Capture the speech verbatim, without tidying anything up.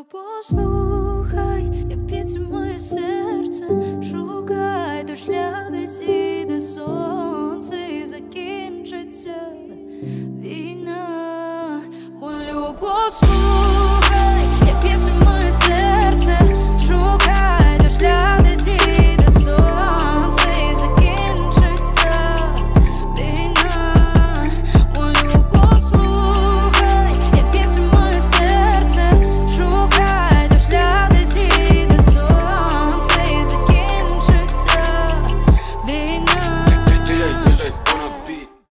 послухай, як б'ється моє серце, шукай той шлях, де сіде сонце і закінчиться війна. Молю, послухай.